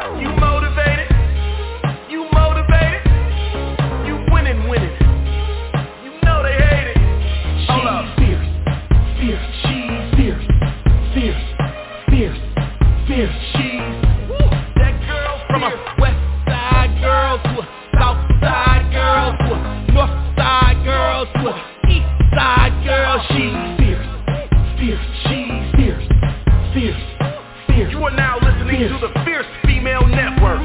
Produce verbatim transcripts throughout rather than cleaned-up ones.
You motivated? You motivated? You winning, winning. You know they hate it. Hold up. Fierce, fierce, she's fierce, fierce, fierce, fierce, she's. Woo. That girl from a west side girl to a south side girl to a north side girl to a east side girl. She's fierce, fierce, she's fierce, fierce, fierce. You are now listening fierce. to the Fierce Female Network.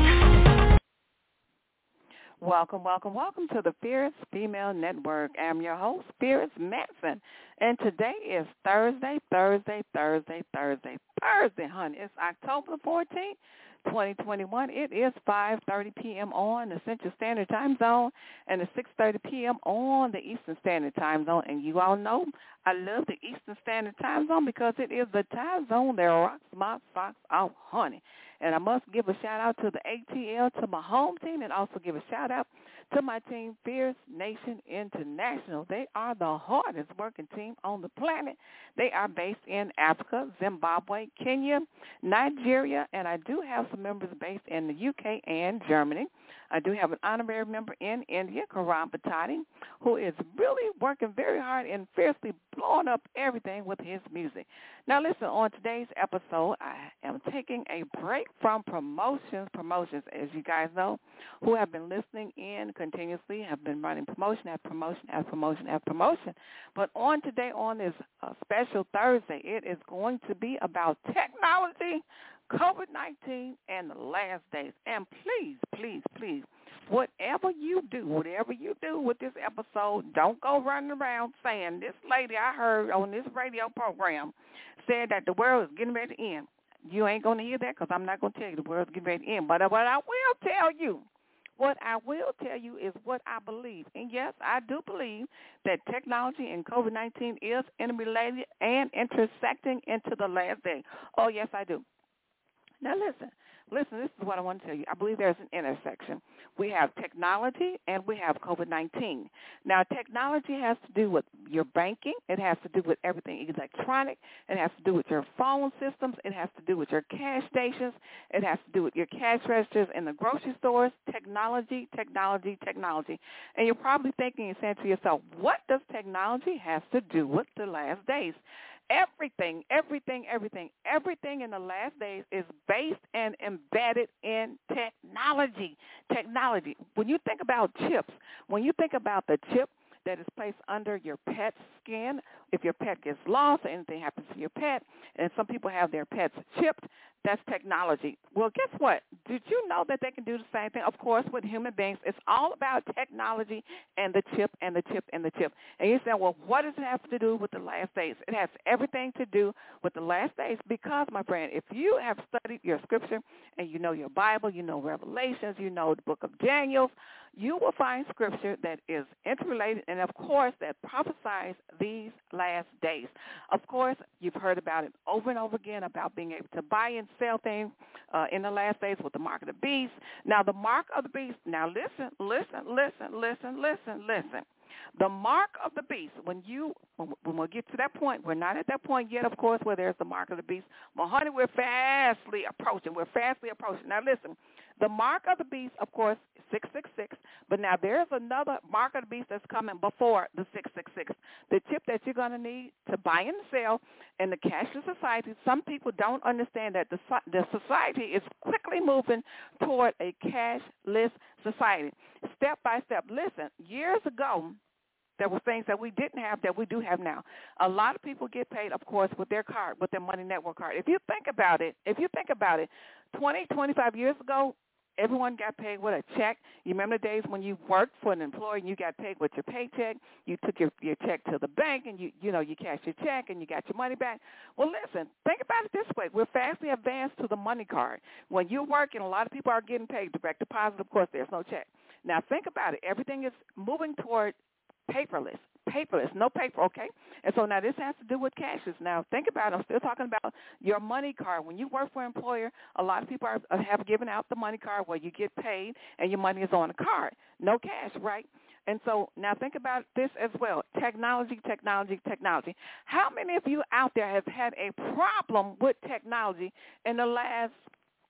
Welcome, welcome, welcome to the Fierce Female Network. I'm your host, Fierce Manson, and today is Thursday, Thursday, Thursday, Thursday, Thursday, honey. It's October fourteenth, twenty twenty-one. It is five thirty p.m. on the Central Standard Time Zone and it's six thirty p.m. on the Eastern Standard Time Zone. And you all know I love the Eastern Standard Time Zone because it is the time zone that rocks my socks off, honey. And I must give a shout-out to the A T L, to my home team, and also give a shout-out to my team, Fierce Nation International. They are the hardest working team on the planet. They are based in Africa, Zimbabwe, Kenya, Nigeria, and I do have some members based in the U K and Germany. I do have an honorary member in India, Karan Patani, who is really working very hard and fiercely blowing up everything with his music. Now, listen, on today's episode, I am taking a break from promotions. Promotions, as you guys know, who have been listening in continuously, have been running promotion after promotion after promotion after promotion. But on today, on this uh, special Thursday, it is going to be about technology, COVID nineteen, and the last days. And please, please, please, whatever you do, whatever you do with this episode, don't go running around saying, this lady I heard on this radio program said that the world is getting ready to end. You ain't going to hear that because I'm not going to tell you the world's getting ready to end. But what I will tell you, what I will tell you is what I believe. And, yes, I do believe that technology and COVID nineteen is interrelated and intersecting into the last day. Oh, yes, I do. Now, listen, listen, this is what I want to tell you. I believe there's an intersection. We have technology and we have COVID nineteen. Now, technology has to do with your banking. It has to do with everything electronic. It has to do with your phone systems. It has to do with your cash stations. It has to do with your cash registers in the grocery stores. Technology, technology, technology. And you're probably thinking and saying to yourself, what does technology have to do with the last days? Everything, everything, everything, everything in the last days is based and embedded in technology. Technology. When you think about chips, when you think about the chip that is placed under your pet's skin, if your pet gets lost or anything happens to your pet, and some people have their pets chipped, that's technology. Well, guess what? Did you know that they can do the same thing? Of course, with human beings, it's all about technology and the chip and the chip and the chip. And you say, well, what does it have to do with the last days? It has everything to do with the last days because, my friend, if you have studied your scripture and you know your Bible, you know Revelations, you know the book of Daniel, you will find scripture that is interrelated and, of course, that prophesies these last days. Of course, you've heard about it over and over again about being able to buy and sell things uh, in the last days with the mark of the beast. Now, the mark of the beast, now listen, listen, listen, listen, listen, listen. The mark of the beast, when you, when we get to that point, we're not at that point yet, of course, where there's the mark of the beast. Well, honey, we're fastly approaching. We're fastly approaching. Now, listen, the mark of the beast, of course, is six six six, but now there's another mark of the beast that's coming before the six six six. The chip that you're going to need to buy and sell in the cashless society, some people don't understand that the, the society is quickly moving toward a cashless society. Step by step. Listen, years ago, there were things that we didn't have that we do have now. A lot of people get paid, of course, with their card, with their Money Network card. If you think about it, if you think about it, twenty, twenty-five years ago, everyone got paid with a check. You remember the days when you worked for an employer and you got paid with your paycheck? You took your, your check to the bank and, you you know, you cashed your check and you got your money back. Well, listen, think about it this way. We're fastly advanced to the money card. When you're working, a lot of people are getting paid direct deposit. Of course, there's no check. Now, think about it. Everything is moving toward paperless, paperless, no paper, okay? And so now this has to do with cashes. Now, think about it. I'm still talking about your money card. When you work for an employer, a lot of people are, have given out the money card where you get paid and your money is on a card. No cash, right? And so now think about this as well. Technology, technology, technology. How many of you out there have had a problem with technology in the last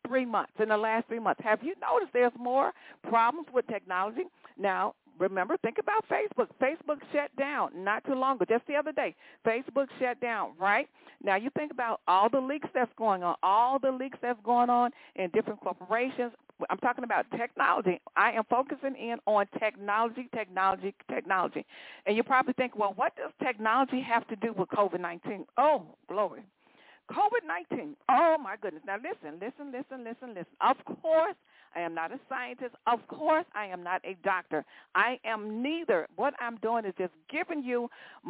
three months, in the last three months. Have you noticed there's more problems with technology? Now, remember, think about Facebook. Facebook shut down not too long ago, just the other day. Facebook shut down, right? Now, you think about all the leaks that's going on, all the leaks that's going on in different corporations. I'm talking about technology. I am focusing in on technology, technology, technology. And you probably think, well, what does technology have to do with COVID nineteen? Oh, glory. COVID nineteen. Oh, my goodness. Now, listen, listen, listen, listen, listen. Of course, I am not a scientist. Of course, I am not a doctor. I am neither. What I'm doing is just giving you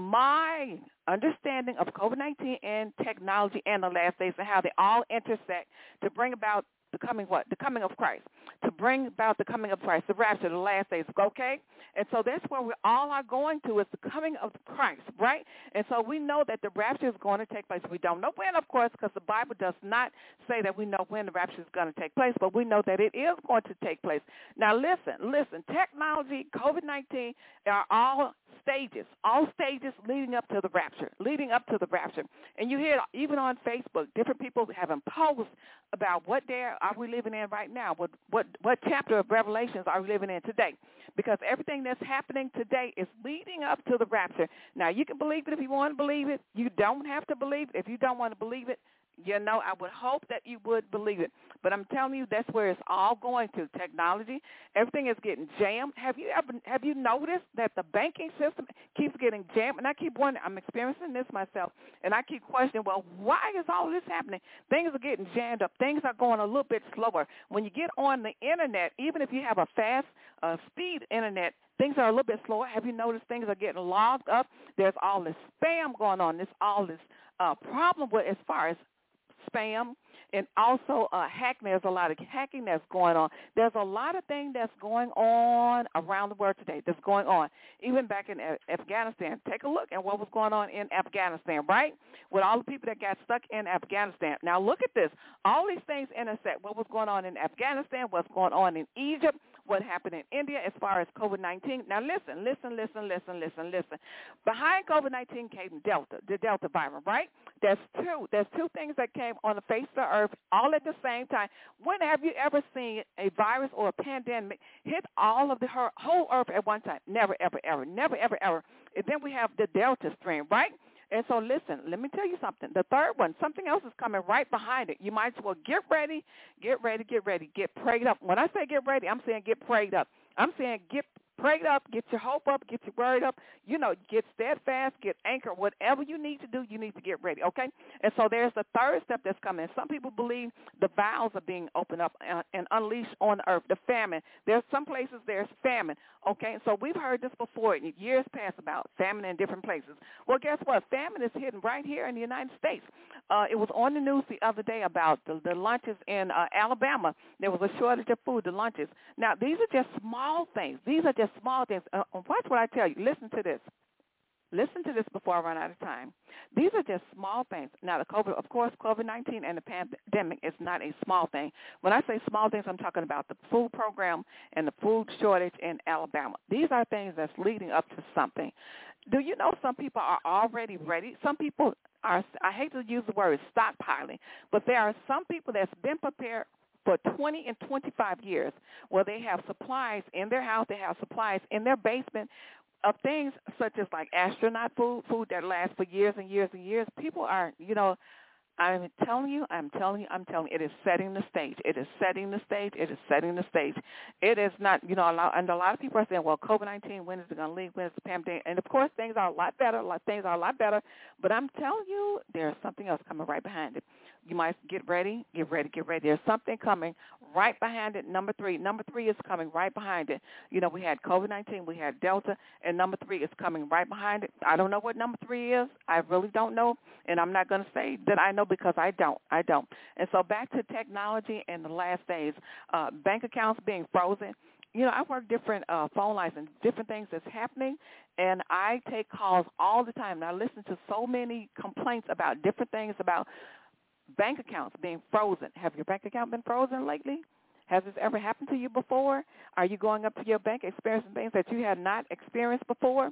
my understanding of COVID nineteen and technology and the last days and how they all intersect to bring about the coming what? The coming of Christ. To bring about the coming of Christ, the rapture, the last days, okay? And so that's where we all are going to is the coming of Christ, right? And so we know that the rapture is going to take place. We don't know when, of course, because the Bible does not say that we know when the rapture is going to take place, but we know that it is going to take place. Now, listen, listen, technology, COVID nineteen are all stages, all stages leading up to the rapture, leading up to the rapture. And you hear even on Facebook, different people having posts about what day are we living in right now, what, what, what chapter of Revelations are we living in today, because everything that's happening today is leading up to the rapture. Now, you can believe it if you want to believe it. You don't have to believe it. If you don't want to believe it, you know, I would hope that you would believe it. But I'm telling you, that's where it's all going to, technology. Everything is getting jammed. Have you ever have you noticed that the banking system keeps getting jammed? And I keep wondering, I'm experiencing this myself, and I keep questioning, well, why is all this happening? Things are getting jammed up. Things are going a little bit slower. When you get on the Internet, even if you have a fast uh, speed Internet, things are a little bit slower. Have you noticed things are getting logged up? There's all this spam going on. There's all this uh, problem with as far as spam and also uh, hacking. There's a lot of hacking that's going on. There's a lot of things that's going on around the world today that's going on. Even back in uh, Afghanistan, take a look at what was going on in Afghanistan, right? With all the people that got stuck in Afghanistan. Now look at this. All these things intersect. What was going on in Afghanistan, what's going on in Egypt, what happened in India as far as COVID nineteen. Now listen, listen, listen, listen, listen, listen. Behind COVID nineteen came Delta, the Delta virus, right? There's two. There's two things that came on the face of the earth all at the same time. When have you ever seen a virus or a pandemic hit all of the whole earth at one time? Never, ever, ever. Never, ever, ever. And then we have the Delta strain, right? And so listen, let me tell you something. The third one, something else is coming right behind it. You might as well get ready, get ready, get ready, get prayed up. When I say get ready, I'm saying get prayed up. I'm saying get prayed up, get your hope up, get your word up, you know, get steadfast, get anchored. Whatever you need to do, you need to get ready, okay? And so there's the third step that's coming. Some people believe the vials are being opened up and, and unleashed on the earth, the famine. There's some places there's famine, okay? So we've heard this before in years past about famine in different places. Well, guess what? Famine is hidden right here in the United States. Uh, it was on the news the other day about the, the lunches in uh, Alabama. There was a shortage of food, the lunches. Now, these are just small things. These are just small things. Uh, watch what I tell you. Listen to this. Listen to this before I run out of time. These are just small things. Now, the COVID, of course, COVID nineteen and the pandemic is not a small thing. When I say small things, I'm talking about the food program and the food shortage in Alabama. These are things that's leading up to something. Do you know some people are already ready? Some people are, I hate to use the word stockpiling, but there are some people that's been prepared for twenty and twenty-five years where they have supplies in their house, they have supplies in their basement of things such as like astronaut food, food that lasts for years and years and years. People are, you know, I'm telling you, I'm telling you, I'm telling you, it is setting the stage. It is setting the stage. It is setting the stage. It is not, you know, a lot, and a lot of people are saying, well, COVID nineteen, when is it going to leave? When is the pandemic? And, of course, things are a lot better. A lot, things are a lot better. But I'm telling you, there's something else coming right behind it. You might get ready, get ready, get ready. There's something coming right behind it. Number three. Number three is coming right behind it. You know, we had COVID nineteen, we had Delta, and number three is coming right behind it. I don't know what number three is. I really don't know, and I'm not going to say that I know because I don't. I don't. And so back to technology and the last days, uh, bank accounts being frozen. You know, I work different uh, phone lines and different things that's happening, and I take calls all the time. And I listen to so many complaints about different things about bank accounts being frozen. Have your bank account been frozen lately? Has this ever happened to you before? Are you going up to your bank experiencing things that you have not experienced before?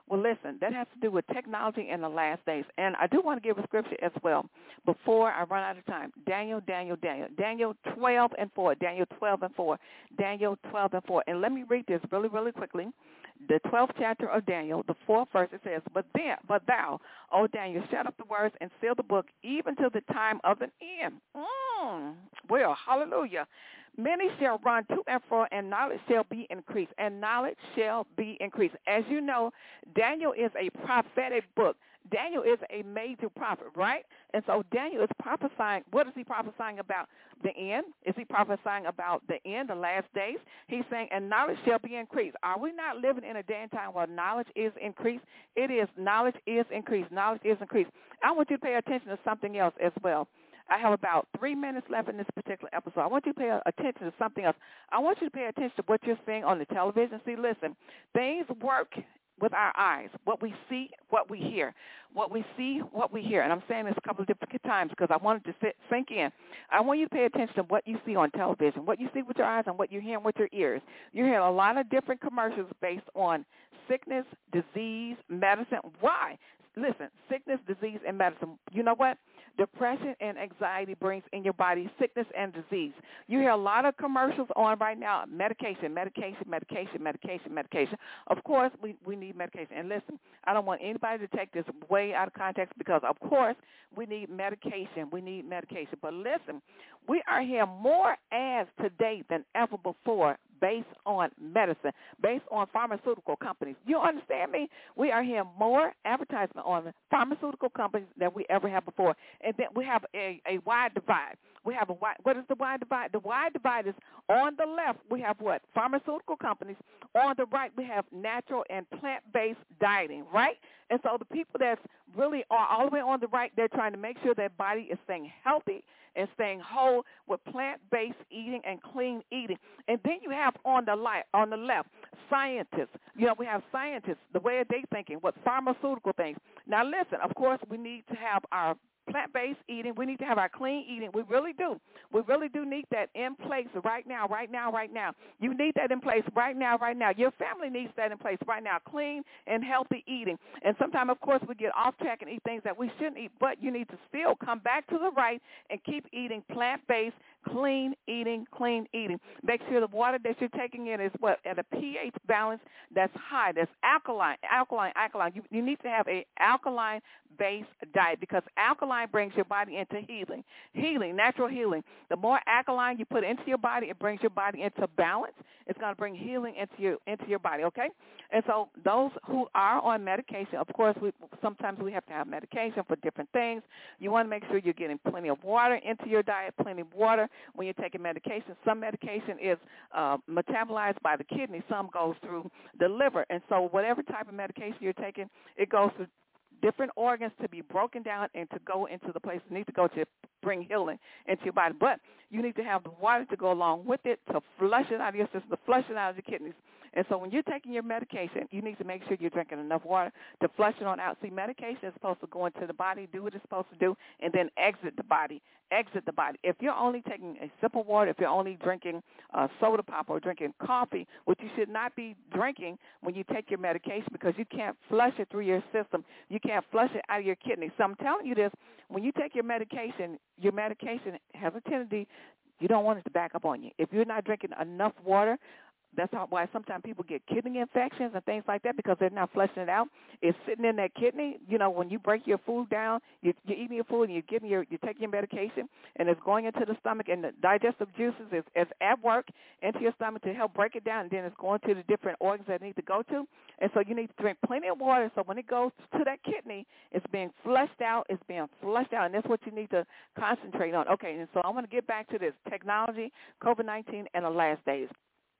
Well, listen, that has to do with technology in the last days. And I do want to give a scripture as well before I run out of time. Daniel, Daniel, Daniel. Daniel twelve and four. Daniel twelve and four. Daniel twelve and four. And let me read this really, really quickly. The twelfth chapter of Daniel, the fourth verse, it says, But then, but thou, O Daniel, shut up the words and seal the book even till the time of an end. Mm. Well, hallelujah. Many shall run to and fro, and knowledge shall be increased, and knowledge shall be increased. As you know, Daniel is a prophetic book. Daniel is a major prophet, right? And so Daniel is prophesying. What is he prophesying about? The end? Is he prophesying about the end, the last days? He's saying, and knowledge shall be increased. Are we not living in a day and time where knowledge is increased? It is. Knowledge is increased. Knowledge is increased. I want you to pay attention to something else as well. I have about three minutes left in this particular episode. I want you to pay attention to something else. I want you to pay attention to what you're seeing on the television. See, listen, things work with our eyes, what we see, what we hear, what we see, what we hear. And I'm saying this a couple of different times because I wanted to sit, sink in. I want you to pay attention to what you see on television, what you see with your eyes and what you hear with your ears. You hear a lot of different commercials based on sickness, disease, medicine. Why? Listen, sickness, disease, and medicine. You know what? Depression and anxiety brings in your body sickness and disease. You hear a lot of commercials on right now, medication, medication, medication, medication, medication. Of course, we, we need medication. And listen, I don't want anybody to take this way out of context because, of course, we need medication. We need medication. But listen, we are hearing more ads today than ever before based on medicine, based on pharmaceutical companies. You understand me? We are hearing more advertisement on pharmaceutical companies than we ever have before. And then we have a, a wide divide. We have a wide, what is the wide divide? The wide divide is on the left, we have what? Pharmaceutical companies. On the right, we have natural and plant-based dieting, right? And so the people that's really are all the way on the right, they're trying to make sure their body is staying healthy and staying whole with plant-based eating and clean eating. And then you have on the light, on the left, scientists. You know, we have scientists, the way they thinking, what pharmaceutical things. Now, listen, of course, we need to have our plant-based eating. We need to have our clean eating. We really do. We really do need that in place right now, right now, right now. You need that in place right now, right now. Your family needs that in place right now, clean and healthy eating. And sometimes, of course, we get off track and eat things that we shouldn't eat, but you need to still come back to the right and keep eating plant-based, clean eating, clean eating. Make sure the water that you're taking in is what? At a pH balance that's high, that's alkaline, alkaline, alkaline. You, you need to have a alkaline-based diet because alkaline brings your body into healing, healing, natural healing. The more alkaline you put into your body, it brings your body into balance. It's going to bring healing into your into your body, okay? And so those who are on medication, of course, we, sometimes we have to have medication for different things. You want to make sure you're getting plenty of water into your diet, plenty of water when you're taking medication. Some medication is uh, metabolized by the kidney. Some goes through the liver. And so whatever type of medication you're taking, it goes through different organs to be broken down and to go into the place you need to go to bring healing into your body. But you need to have the water to go along with it to flush it out of your system, to flush it out of your kidneys. And so when you're taking your medication, you need to make sure you're drinking enough water to flush it on out. See, medication is supposed to go into the body, do what it's supposed to do, and then exit the body, exit the body. If you're only taking a sip of water, if you're only drinking uh, soda pop or drinking coffee, which you should not be drinking when you take your medication because you can't flush it through your system. You can't flush it out of your kidneys. So I'm telling you this, when you take your medication, your medication has a tendency, you don't want it to back up on you. If you're not drinking enough water, that's why sometimes people get kidney infections and things like that because they're not flushing it out. It's sitting in that kidney. You know, when you break your food down, you, you're eating your food and you're getting your, you're taking your medication, and it's going into the stomach, and the digestive juices is, is at work into your stomach to help break it down, and then it's going to the different organs that it needs to go to. And so you need to drink plenty of water so when it goes to that kidney, it's being flushed out. It's being flushed out, and that's what you need to concentrate on. Okay, and so I want to get back to this technology, COVID nineteen, and the last days.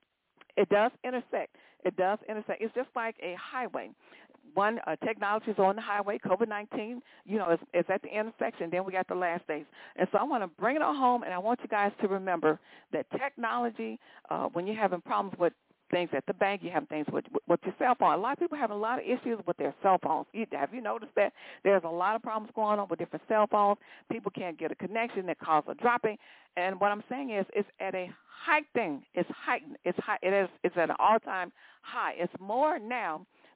It does intersect. It does intersect. It's just like a highway. One, uh, technology is on the highway. COVID nineteen, you know, is, is at the intersection. Then we got the last days. And so I want to bring it on home, and I want you guys to remember that technology, uh, when you're having problems with things at the bank, you have things with, with your cell phone. A lot of people have a lot of issues with their cell phones. You, have you noticed that? There's a lot of problems going on with different cell phones. People can't get a connection that causes a dropping. And what I'm saying is it's at a heightened, it's heightened, it's high, it is, it's at an all-time high. It's more now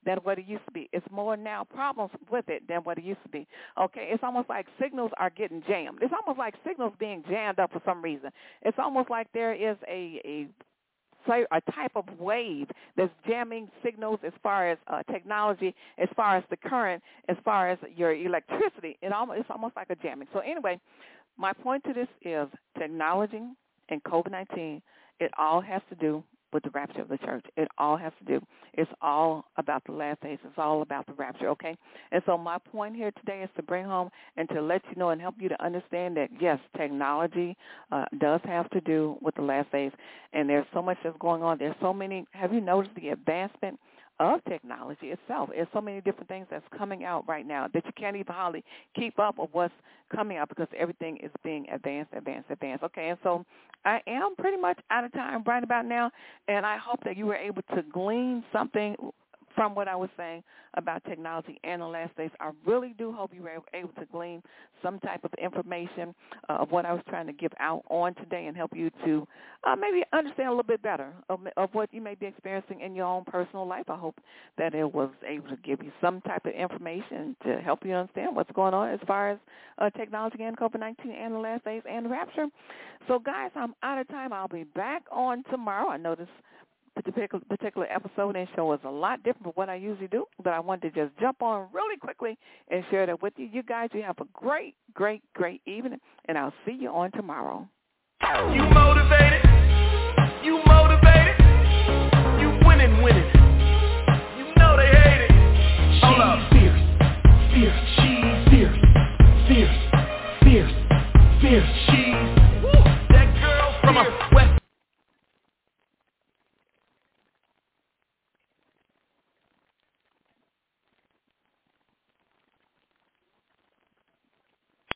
than what it used to be. It's more now problems with it than what it used to be. Okay, it's almost like signals are getting jammed. It's almost like signals being jammed up for some reason. It's almost like there is a, a a type of wave that's jamming signals as far as uh, technology, as far as the current, as far as your electricity. It almost, it's almost like a jamming. So anyway, my point to this is technology and COVID nineteen, it all has to do with the rapture of the church. It all has to do. It's all about the last days. It's all about the rapture, okay? And so my point here today is to bring home and to let you know and help you to understand that, yes, technology uh, does have to do with the last days, and there's so much that's going on. There's so many. Have you noticed the advancement of technology itself? There's so many different things that's coming out right now that you can't even hardly keep up with what's coming out because everything is being advanced, advanced, advanced. Okay, and so I am pretty much out of time right about now, and I hope that you were able to glean something from what I was saying about technology and the last days. I really do hope you were able to glean some type of information uh, of what I was trying to give out on today and help you to uh, maybe understand a little bit better of, of what you may be experiencing in your own personal life. I hope that it was able to give you some type of information to help you understand what's going on as far as uh, technology and COVID nineteen and the last days and the rapture. So, guys, I'm out of time. I'll be back on tomorrow. I know this particular particular episode and show is a lot different from what I usually do, but I wanted to just jump on really quickly and share that with you. You guys, you have a great, great, great evening, and I'll see you on tomorrow. You motivated, you motivated, you winning, winning. You know they hate it. Hold up. Fierce, fierce, she's fierce, fierce, fierce, fierce, she